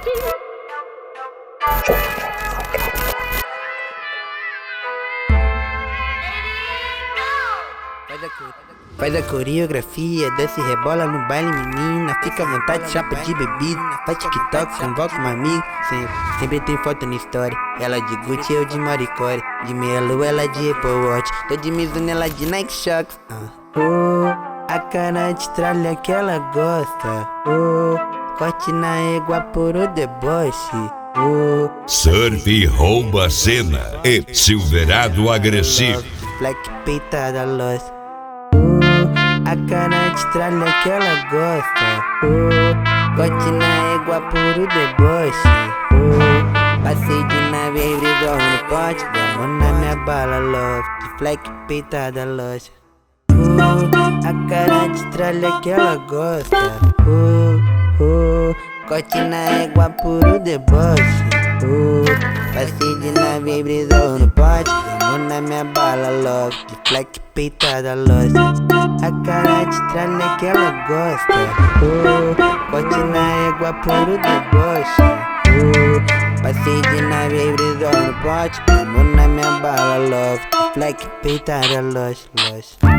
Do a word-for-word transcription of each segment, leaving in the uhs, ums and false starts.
Faz a coreografia, desce e rebola no baile, menina. Fica à vontade, chapa de bebida. Faz TikTok, convoca um amigo. Sempre, sempre tem foto na história. Ela de Gucci, eu de Maricore. De Melo, ela de Apple Watch. Tô de Mizuno, ela de Nike Shox. uh. Oh, a cara de tralha que ela gosta. Oh, corte na égua por o deboche. Oh, Surf rouba a cena e Silverado agressivo. Black peitada lost. A cara de tralha que ela gosta. Oh, corte na égua por o deboche. Oh, passei de nave brisou no pote. Vamos na minha bala, love. De fleck peitada loja. Oh, a cara de tralha que ela gosta. Oh, oh, corte na égua por o deboche. Oh, passei de nave brisou no pote. Vamos na minha bala, love. De fleck peitada loja. A cara de tralha que ela gosta. Oh, corte na égua por o deboche. Oh, passei de nave brisou no pote. Vamos na minha bala, love. Fleck peitada loja, loja.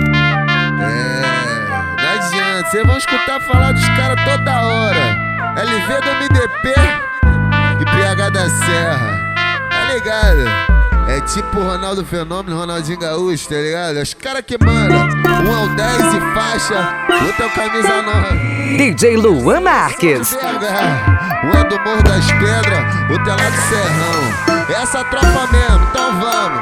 É, não adianta, cês vão escutar falar dos caras toda hora. L V do M D P e P H da Serra, tá ligado? É tipo Ronaldo Fenômeno, Ronaldinho Gaúcho, tá ligado? É os caras que mandam. Um é o dez e faixa, outro é o camisa nove. D J Luan Marques. Um é do Morro das Pedras, outro é lá do Serrão. Essa tropa mesmo, então vamos.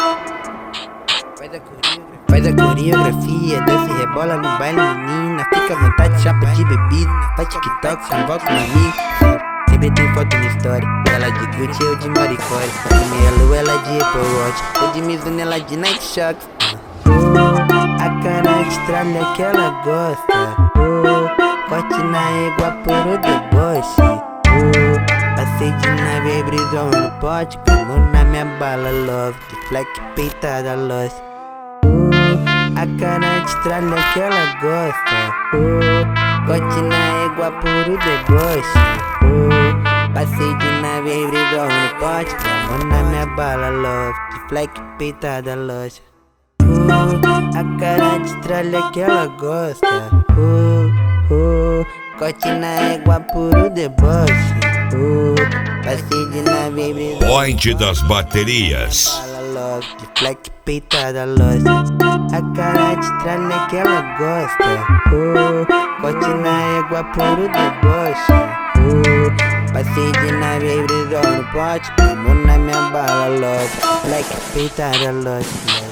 Faz a coreografia, desce e rebola no baile, menina. Fica à vontade, chapa de bebida. Faz TikTok, convoca um amigo. Sempre tem foto na história. Ela de Gucci, eu de Maricore. De Melo, ela de Apple Watch. Tô de Mizuno, ela de Nike Shox. Oh, a cara de tralha que ela gosta. Oh, corte na égua por o deboche. Oh, passei de nave brisou no pote. Como na minha bala, love. De fleck peitada loja. A cara de tralha que ela gosta. Oh, corte na égua por o deboche. Oh, passei de nave brisou no pote. Vamos na minha bala, love. De fleck peitada loja. Oh, a cara de tralha que ela gosta. Oh, oh, corte na égua por o deboche. Oh, passei de nave brisou. Point das baterias. De fleck peitada loja. A cara de tralha que ela gosta. Oh, corte na égua por o deboche. Oh, passei de nave brisou no pote. Vamos na minha bala, love. Fleck peitada loja.